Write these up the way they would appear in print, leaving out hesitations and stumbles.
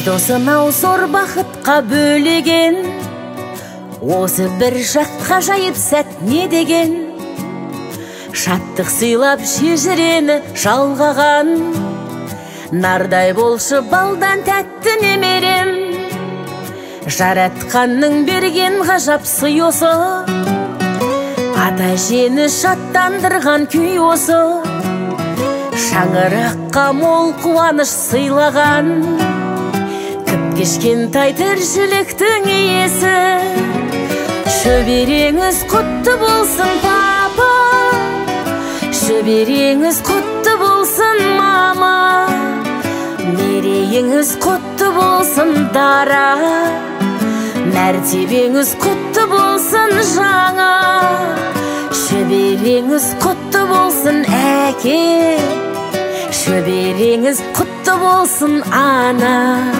досынау зор бақытқа бөлеген, осы бір шаққа жайып сәт не деген, шаттық сыйлап шежірені жалғаған, нардай болшы балдан тәтті немерем. Жаратқанның берген ғажап сый осы, ата-әжені шаттандырған күй осы, шаңыраққа мол қуаныш сыйлаған, кішкентай тіршіліктің иесі. Шөбереңіз құтты болсын, папа, шөбереңіз құтты болсын, мама, мерейіңіз құтты болсын, дара, мәртебеңіз құтты болсын, жаңа. Шөбереңіз құтты болсын, әке, шөбереңіз құтты болсын, ана.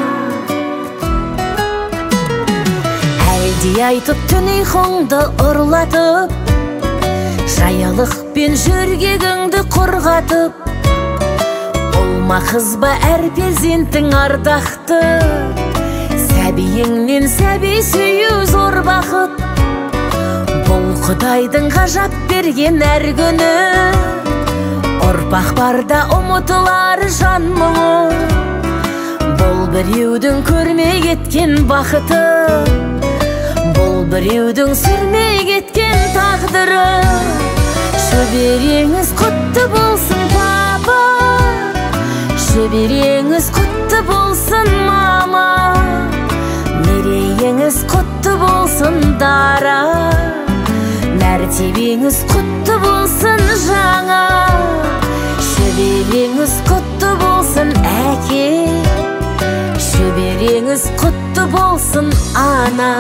Әлде айтып түн ұйқыңды ұрлатып, жаялықпен жөргегіңді құрғатып, болма қыз ба әр перзенттің ардақты, сәбиіңнен сәби сүю зор бақыт. Бұл Құдайдың ғажап берген әр күні, ұрпақ барда ұмытылар жан мұңы. Бұл біреудің көрмей кеткен бақыты, бұл біреудің сүрмей кеткен тағдыры. Шөбереңіз құтты болсын, папа, шөбереңіз құтты болсын, мама, мерейіңіз құтты болсын, дара, мәртебеңіз құтты болсын, жаңа. Шөбереңіз құтты болсын, әке, шөбереңіз құтты болсын, ана.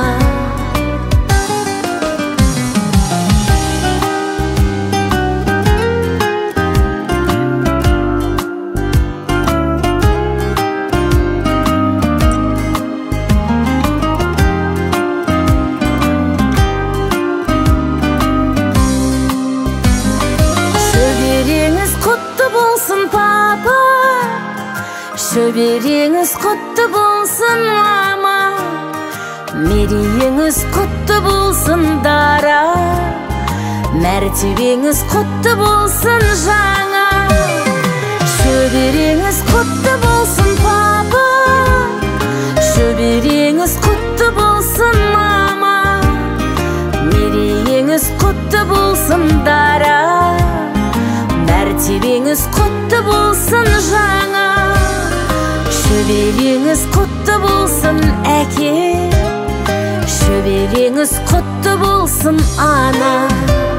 Шөбереңіз құтты болсын, папа, шөбереңіз құтты болсын, мама, мерейіңіз құтты болсын, дара, мәртебеңіз құтты болсын, жаңа. Шөбереңіз құтты болсын, папа, шөбереңіз құтты болсын, мама, мерейіңіз құтты болсын, дара, мәртебеңіз құтты болсын, жаңа. Шөбереңіз құтты болсын, әке, шөбереңіз құтты болсын, ана.